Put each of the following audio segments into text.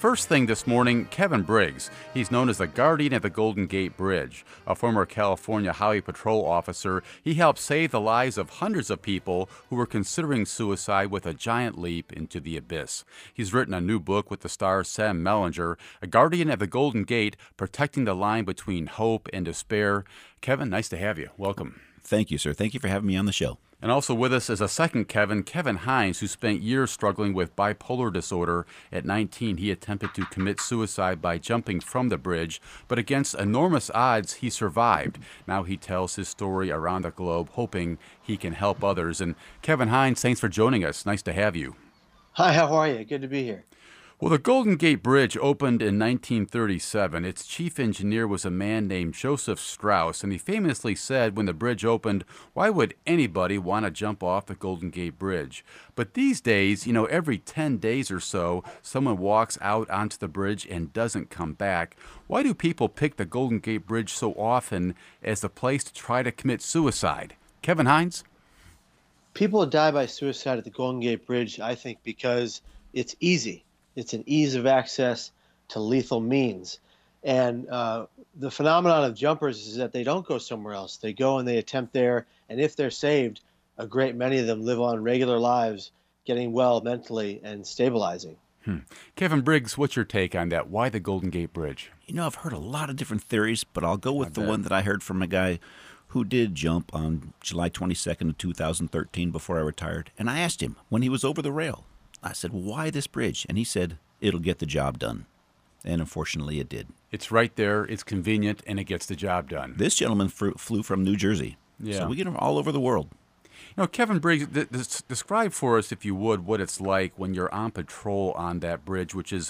First thing this morning, Kevin Briggs. He's known as the guardian of the Golden Gate Bridge. A former California Highway Patrol officer, he helped save the lives of hundreds of people who were considering suicide with a giant leap into the abyss. He's written a new book with the star Sam Mellinger, A Guardian of the Golden Gate, Protecting the Line Between Hope and Despair. Kevin, nice to have you. Welcome. Thank you, sir. Thank you for having me on the show. And also with us is a second Kevin, Kevin Hines, who spent years struggling with bipolar disorder. At 19, he attempted to commit suicide by jumping from the bridge, but against enormous odds, he survived. Now he tells his story around the globe, hoping he can help others. And Kevin Hines, thanks for joining us. Nice to have you. Hi, how are you? Good to be here. Well, the Golden Gate Bridge opened in 1937. Its chief engineer was a man named Joseph Strauss, and he famously said when the bridge opened, why would anybody want to jump off the Golden Gate Bridge? But these days, every 10 days or so, someone walks out onto the bridge and doesn't come back. Why do people pick the Golden Gate Bridge so often as a place to try to commit suicide? Kevin Hines? People die by suicide at the Golden Gate Bridge, I think, because it's easy. It's an ease of access to lethal means. And the phenomenon of jumpers is that they don't go somewhere else. They go and they attempt there, and if they're saved, a great many of them live on regular lives, getting well mentally and stabilizing. Kevin Briggs, what's your take on that? Why the Golden Gate Bridge? I've heard a lot of different theories, but I'll go with the one that I heard from a guy who did jump on July 22nd of 2013 before I retired. And I asked him when he was over the rail, I said, why this bridge? And he said, it'll get the job done. And unfortunately, it did. It's right there, it's convenient, and it gets the job done. This gentleman flew from New Jersey. Yeah. So we get them all over the world. Kevin Briggs, describe for us, if you would, what it's like when you're on patrol on that bridge, which is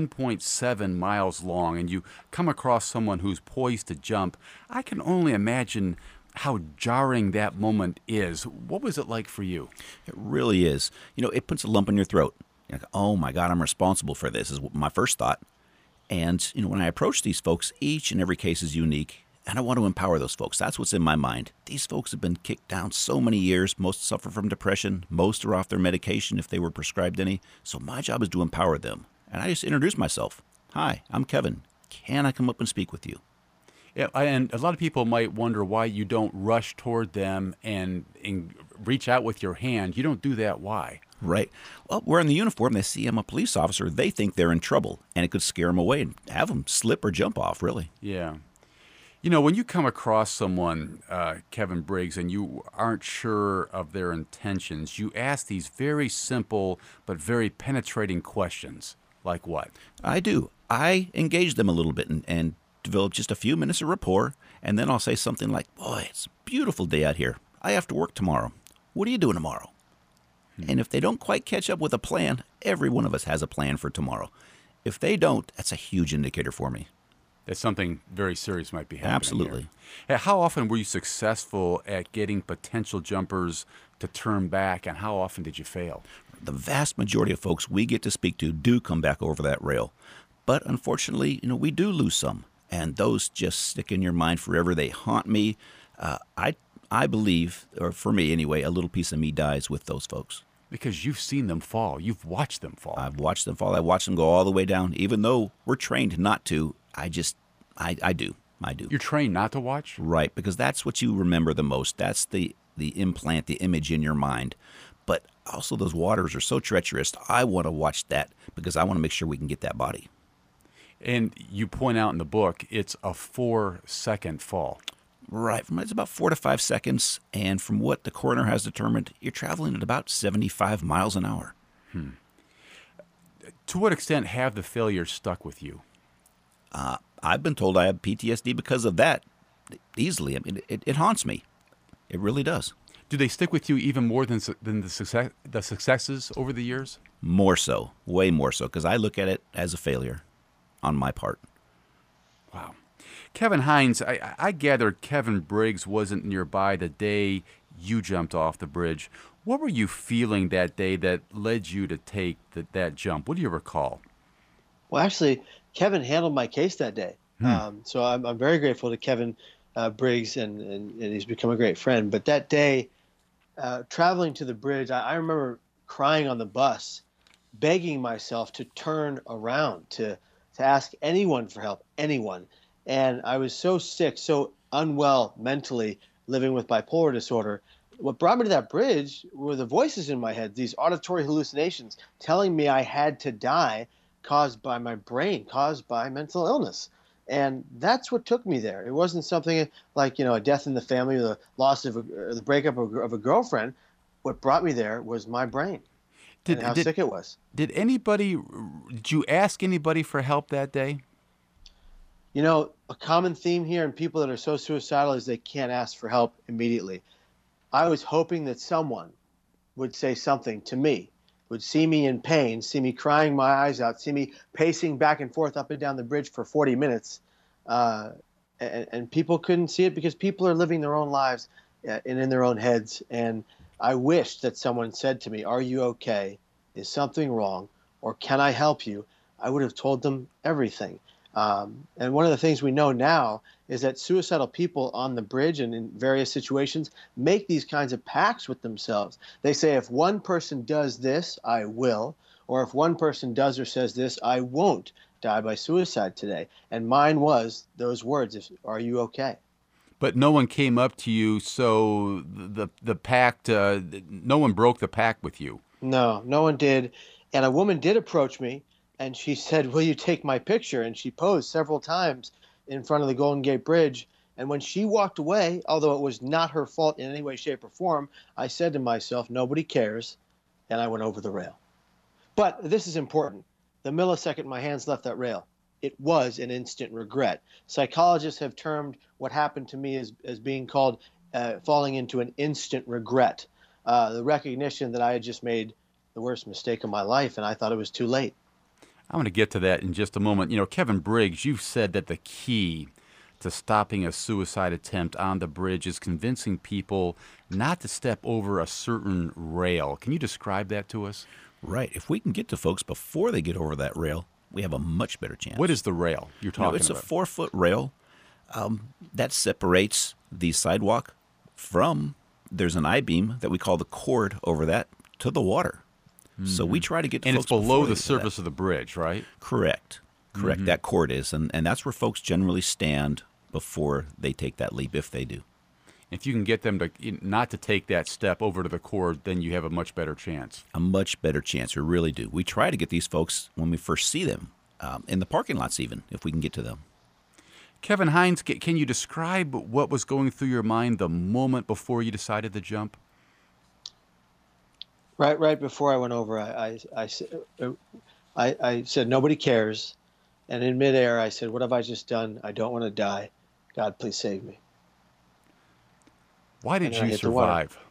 1.7 miles long, and you come across someone who's poised to jump. I can only imagine how jarring that moment is. What was it like for you? It really is. It puts a lump in your throat. You're like, oh my God, I'm responsible for this, is my first thought. And, when I approach these folks, each and every case is unique, and I want to empower those folks. That's what's in my mind. These folks have been kicked down so many years. Most suffer from depression. Most are off their medication if they were prescribed any. So my job is to empower them. And I just introduce myself. Hi, I'm Kevin. Can I come up and speak with you? Yeah, and a lot of people might wonder why you don't rush toward them and reach out with your hand. You don't do that. Why? Right. Well, wearing the uniform, they see I'm a police officer. They think they're in trouble, and it could scare them away and have them slip or jump off, really. Yeah. When you come across someone, Kevin Briggs, and you aren't sure of their intentions, you ask these very simple but very penetrating questions. Like what? I do. I engage them a little bit and develop just a few minutes of rapport, and then I'll say something like, boy, it's a beautiful day out here. I have to work tomorrow. What are you doing tomorrow? And if they don't quite catch up with a plan, every one of us has a plan for tomorrow. If they don't, that's a huge indicator for me. That something very serious might be happening. Absolutely. Here. How often were you successful at getting potential jumpers to turn back, and how often did you fail? The vast majority of folks we get to speak to do come back over that rail. But unfortunately, we do lose some. And those just stick in your mind forever. They haunt me. I believe, or for me anyway, a little piece of me dies with those folks. Because you've seen them fall. You've watched them fall. I've watched them fall. I watched them go all the way down. Even though we're trained not to, I do. You're trained not to watch? Right, because that's what you remember the most. That's the implant, the image in your mind. But also those waters are so treacherous. I want to watch that because I want to make sure we can get that body. And you point out in the book, it's a 4-second fall. Right. It's about 4 to 5 seconds. And from what the coroner has determined, you're traveling at about 75 miles an hour. To what extent have the failures stuck with you? I've been told I have PTSD because of that easily. I mean, it haunts me. It really does. Do they stick with you even more than the successes over the years? More so. Way more so. Because I look at it as a failure on my part. Wow. Kevin Hines, I gather Kevin Briggs wasn't nearby the day you jumped off the bridge. What were you feeling that day that led you to take that jump? What do you recall? Well, actually, Kevin handled my case that day. So I'm very grateful to Kevin Briggs, and he's become a great friend. But that day, traveling to the bridge, I remember crying on the bus begging myself to turn around, to ask anyone for help, anyone. And I was so sick, so unwell mentally, living with bipolar disorder. What brought me to that bridge were the voices in my head, these auditory hallucinations telling me I had to die, caused by my brain, caused by mental illness. And that's what took me there. It wasn't something like, a death in the family, or the loss of or the breakup of a girlfriend. What brought me there was my brain and Did how did sick it was. did you ask anybody for help that day? A common theme here in people that are so suicidal is they can't ask for help immediately. I was hoping that someone would say something to me, would see me in pain, see me crying my eyes out, see me pacing back and forth up and down the bridge for 40 minutes. Uh, and people couldn't see it because people are living their own lives and in their own heads. And I wished that someone said to me, "Are you okay? Is something wrong? Or can I help you?" I would have told them everything. And one of the things we know now is that suicidal people on the bridge and in various situations make these kinds of pacts with themselves. They say, if one person does this, I will, or if one person does or says this, I won't die by suicide today. And mine was those words, "Are you okay?" But no one came up to you, so the pact. No one broke the pact with you. No, no one did. And a woman did approach me and she said, "Will you take my picture?" And she posed several times in front of the Golden Gate Bridge. And when she walked away, although it was not her fault in any way, shape, or form, I said to myself, "Nobody cares." And I went over the rail. But this is important. The millisecond my hands left that rail, it was an instant regret. Psychologists have termed what happened to me as being called falling into an instant regret. The recognition that I had just made the worst mistake of my life, and I thought it was too late. I'm going to get to that in just a moment. Kevin Briggs, you've said that the key to stopping a suicide attempt on the bridge is convincing people not to step over a certain rail. Can you describe that to us? Right. If we can get to folks before they get over that rail, we have a much better chance. What is the rail you're talking It's about? a 4-foot rail that separates the sidewalk from, there's an I-beam that we call the cord over that, to the water. So we try to get to And folks it's below before they the get to surface of the bridge, right? Correct. That cord is. And that's where folks generally stand before they take that leap, if they do. If you can get them to not to take that step over to the cord, then you have a much better chance. A much better chance. We really do. We try to get these folks when we first see them, in the parking lots even, if we can get to them. Kevin Hines, can you describe what was going through your mind the moment before you decided to jump? Right before I went over, I said, "Nobody cares." And in midair, I said, "What have I just done? I don't want to die. God, please save me." Why did And then I you hit the water. survive?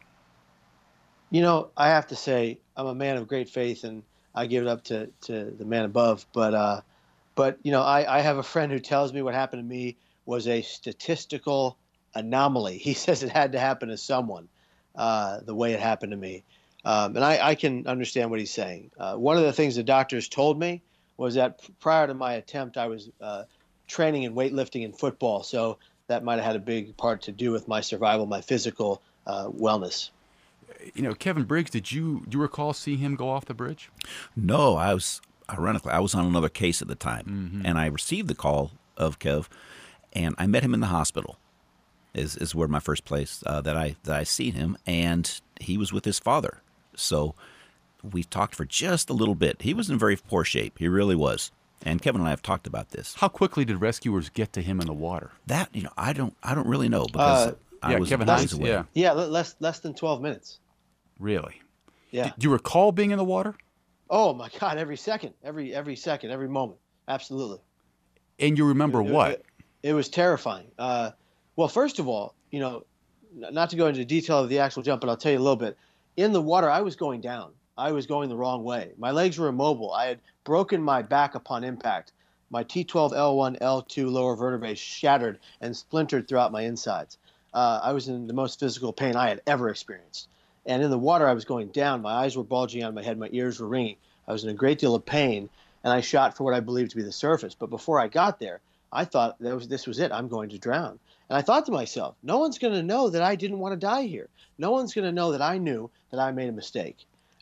I have to say, I'm a man of great faith, and I give it up to the man above. But I have a friend who tells me what happened to me was a statistical anomaly. He says it had to happen to someone, the way it happened to me. And I can understand what he's saying. One of the things the doctors told me was that prior to my attempt, I was training in weightlifting and football. So that might have had a big part to do with my survival, my physical wellness. Kevin Briggs, do you recall seeing him go off the bridge? No, ironically, I was on another case at the time, and I received the call of Kev, and I met him in the hospital. Is where my first place that I seen him, and he was with his father. So we talked for just a little bit. He was in very poor shape. He really was. And Kevin and I have talked about this. How quickly did rescuers get to him in the water? That I don't really know, because I was Kevin days Hines, away. Yeah, less than 12 minutes. Really? Yeah. Do you recall being in the water? Oh my God! Every second, every second, every moment. Absolutely. And you remember what? It was terrifying. Well, first of all, not to go into detail of the actual jump, but I'll tell you a little bit. In the water, I was going down. I was going the wrong way. My legs were immobile. I had broken my back upon impact. My T12, L1, L2 lower vertebrae shattered and splintered throughout my insides. I was in the most physical pain I had ever experienced. And in the water, I was going down. My eyes were bulging out of my head. My ears were ringing. I was in a great deal of pain, and I shot for what I believed to be the surface. But before I got there, I thought this was it. I'm going to drown. And I thought to myself, no one's going to know that I didn't want to die here. No one's going to know that I knew that I made a mistake.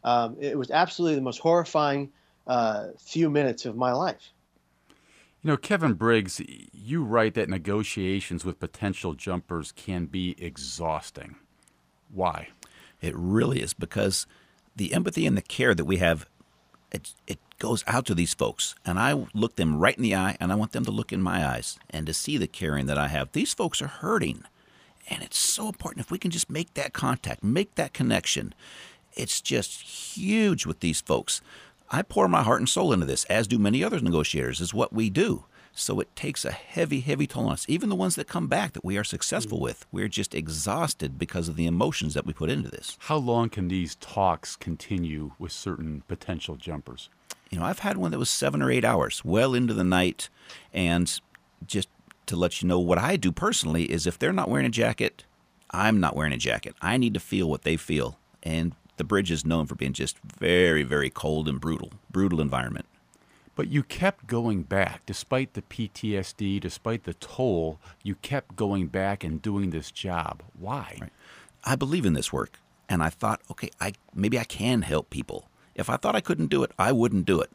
It was absolutely the most horrifying few minutes of my life. You know, Kevin Briggs, you write that negotiations with potential jumpers can be exhausting. Why? It really is, because the empathy and the care that we have, it goes out to these folks. And I look them right in the eye, and I want them to look in my eyes and to see the caring that I have. These folks are hurting. And it's so important if we can just make that contact, make that connection. It's just huge with these folks. I pour my heart and soul into this, as do many other negotiators, is what we do. So it takes a heavy, heavy toll on us. Even the ones that come back that we are successful with, we're just exhausted because of the emotions that we put into this. How long can these talks continue with certain potential jumpers? You know, I've had one that was 7 or 8 hours, well into the night. And just to let you know what I do personally is if they're not wearing a jacket, I'm not wearing a jacket. I need to feel what they feel. And the bridge is known for being just very, very cold and brutal environment. But you kept going back, despite the PTSD, despite the toll, you kept going back and doing this job. Why? Right. I believe in this work. And I thought, okay, maybe I can help people. If I thought I couldn't do it, I wouldn't do it.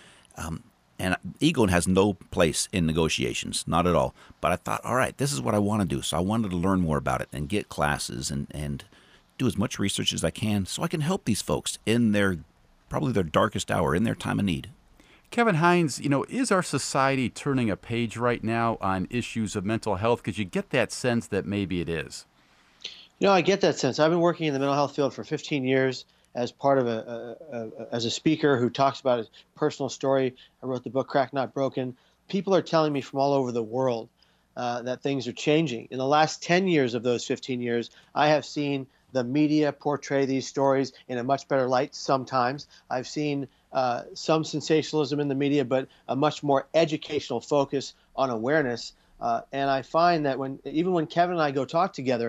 And ego has no place in negotiations, not at all. But I thought, all right, this is what I want to do. So I wanted to learn more about it and get classes and do as much research as I can so I can help these folks in probably their darkest hour, in their time of need. Kevin Hines, you know, is our society turning a page right now on issues of mental health? Because you get that sense that maybe it is. You know, I get that sense. I've been working in the mental health field for 15 years as part of as a speaker who talks about his personal story. I wrote the book Cracked Not Broken. People are telling me from all over the world that things are changing. In the last 10 years of those 15 years, I have seen the media portray these stories in a much better light sometimes. I've seen some sensationalism in the media, but a much more educational focus on awareness. And I find that even when Kevin and I go talk together,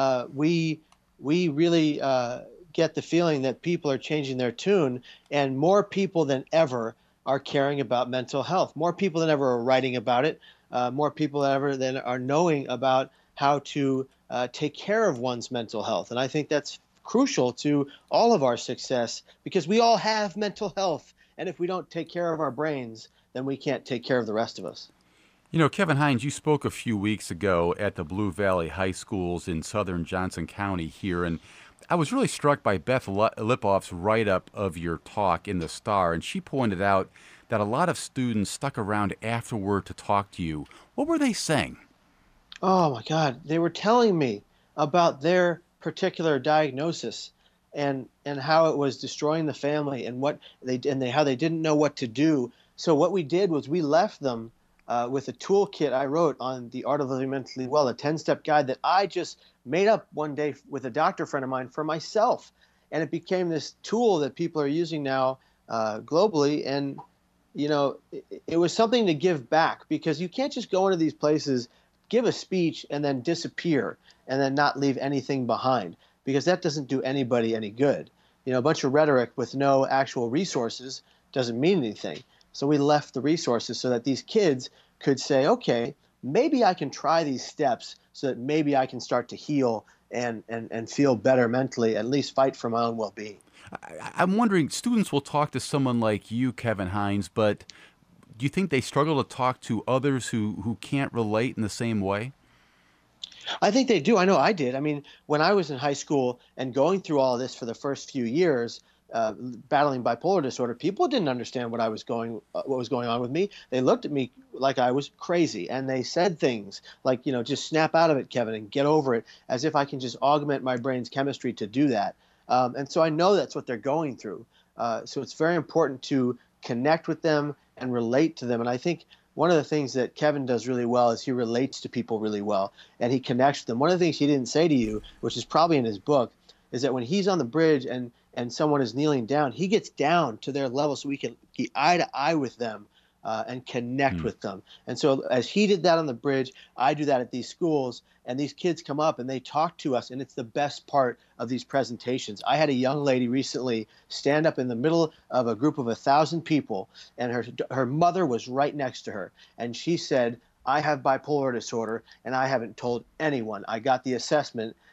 we really get the feeling that people are changing their tune, and more people than ever are caring about mental health. More people than ever are writing about it. More people than ever are knowing about how to take care of one's mental health. And I think that's crucial to all of our success, because we all have mental health. And if we don't take care of our brains, then we can't take care of the rest of us. You know, Kevin Hines, you spoke a few weeks ago at the Blue Valley High Schools in southern Johnson County here, and I was really struck by Beth Lipoff's write-up of your talk in the Star, and she pointed out that a lot of students stuck around afterward to talk to you. What were they saying? Oh my God, they were telling me about their particular diagnosis and how it was destroying the family and how they didn't know what to do. So what we did was we left them with a toolkit I wrote on the art of living mentally well, a 10-step guide that I just made up one day with a doctor friend of mine for myself. And it became this tool that people are using now globally. And, you know, it was something to give back, because you can't just go into these places, give a speech, and then disappear and then not leave anything behind, because that doesn't do anybody any good. You know, a bunch of rhetoric with no actual resources doesn't mean anything. So we left the resources so that these kids could say, okay, maybe I can try these steps so that maybe I can start to heal and feel better mentally, at least fight for my own well-being. I'm wondering, students will talk to someone like you, Kevin Hines, but do you think they struggle to talk to others who can't relate in the same way? I think they do. I know I did. I mean, when I was in high school and going through all of this for the first few years, battling bipolar disorder, people didn't understand what was going on with me. They looked at me like I was crazy, and they said things like, you know, just snap out of it, Kevin, and get over it, as if I can just augment my brain's chemistry to do that. And so I know that's what they're going through. So it's very important to connect with them and relate to them. And I think one of the things that Kevin does really well is he relates to people really well, and he connects with them. One of the things he didn't say to you, which is probably in his book, is that when he's on the bridge and someone is kneeling down, he gets down to their level so we can be eye to eye with them and connect with them. And so as he did that on the bridge, I do that at these schools, and these kids come up and they talk to us, and it's the best part of these presentations. I had a young lady recently stand up in the middle of a group of 1,000 people, and her mother was right next to her, and she said, I have bipolar disorder, and I haven't told anyone. I got the assessment,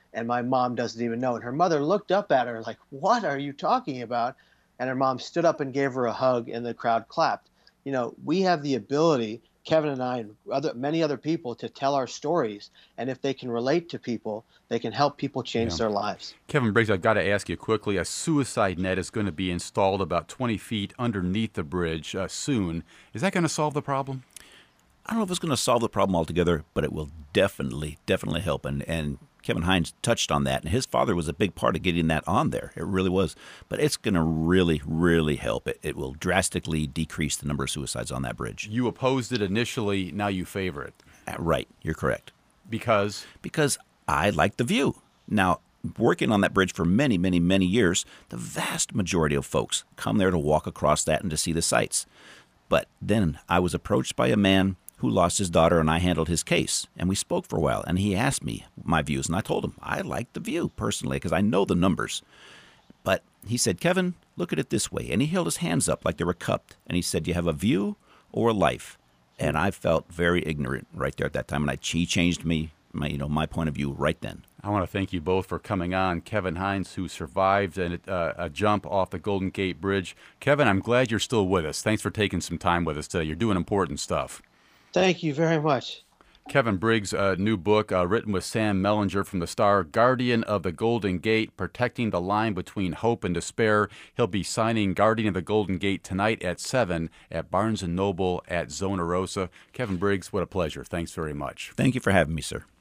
and my mom doesn't even know. And her mother looked up at her like, "What are you talking about?" And her mom stood up and gave her a hug, and the crowd clapped. We have the ability, Kevin and I and many other people, to tell our stories. And if they can relate to people, they can help people change their lives. Kevin Briggs, I've got to ask you quickly. A suicide net is going to be installed about 20 feet underneath the bridge soon. Is that going to solve the problem? I don't know if it's going to solve the problem altogether, but it will definitely help. And Kevin Hines touched on that, and his father was a big part of getting that on there. It really was. But it's going to really help. It will drastically decrease the number of suicides on that bridge. You opposed it initially. Now you favor it. Right. You're correct. Because? Because I like the view. Now, working on that bridge for many years, the vast majority of folks come there to walk across that and to see the sights. But then I was approached by a man who lost his daughter, and I handled his case. And we spoke for a while, and he asked me my views, and I told him I like the view personally because I know the numbers. But he said, "Kevin, look at it this way." And he held his hands up like they were cupped, and he said, "You have a view or a life." And I felt very ignorant right there at that time, and he changed my point of view right then. I want to thank you both for coming on. Kevin Hines, who survived a jump off the Golden Gate Bridge. Kevin, I'm glad you're still with us. Thanks for taking some time with us today. You're doing important stuff. Thank you very much. Kevin Briggs' new book, written with Sam Mellinger from the Star, Guardian of the Golden Gate, Protecting the Line Between Hope and Despair. He'll be signing Guardian of the Golden Gate tonight at 7 at Barnes & Noble at Zona Rosa. Kevin Briggs, what a pleasure. Thanks very much. Thank you for having me, sir.